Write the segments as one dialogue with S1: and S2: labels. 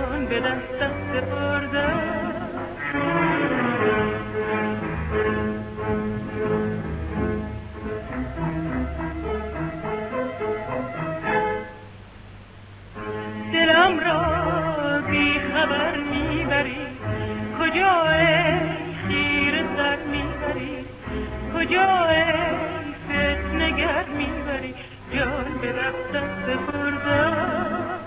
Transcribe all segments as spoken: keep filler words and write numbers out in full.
S1: جان به دستت سپردم. دلم را بی خبر میبری، کجا ای خیره سر میبری، کجا ای فتنه گر میبری، جان به دستت سپردم.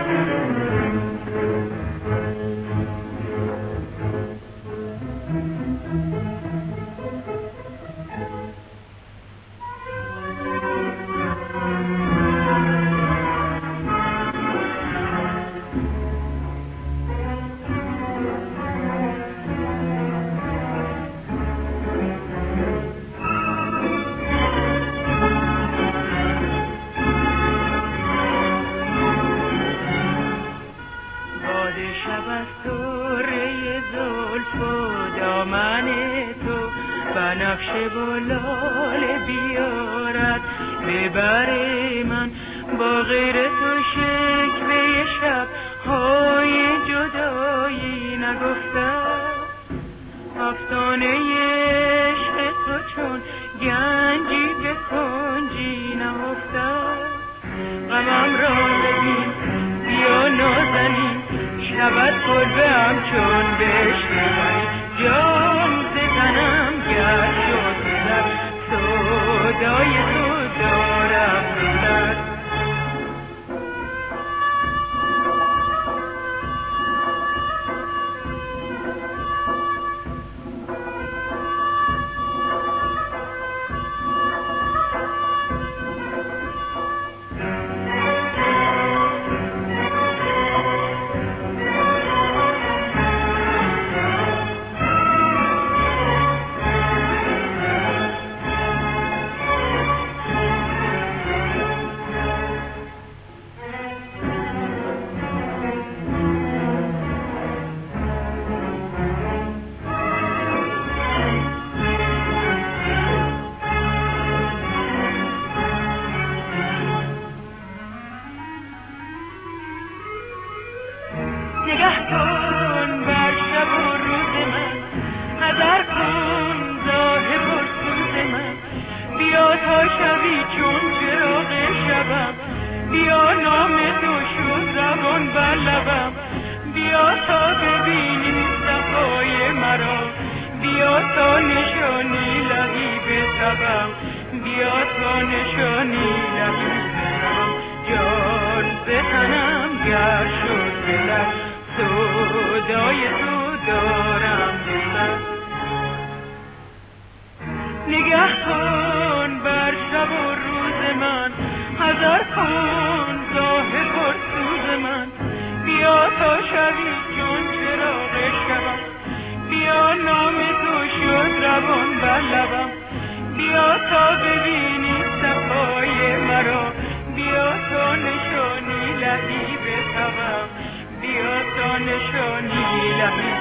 S1: شب از طره زلف و دامن تو بنفشه و لاله بیارد ببر من، با غیر تو شکوه شب های جدایی نگفتم. افسانه عشق تو چون گنجی به کنجی نهفتم. غمم را ببین بیا نازنین، شود کلبه همچون بشنونی، جان ز تنم گر شد سر، سودای تو دارم سر. نگه کن بر شب و روز من، نظر کن ظاهر و سوز من، بیا تا شبی چون چراغ شبم، بیا نام تو شد زبان بر لبم، بیا تا ببینی صفای مرا، بیا تا نشانی لبی بتبم، بیا تا نشانی لبی بتبم، جان ز تنم گر شد بدر، سودای تو دارم به سر. نگه کن بر شب و روز من، حذر کن ظاهر پرسوز من، بیا تا شبی چون چراغ شبم، بیا نام تو شد روان بر لبم، بیا تا ببینی صفای مرا، بیا تا نشانی لبی بتبم، بیا تا نشانی لبی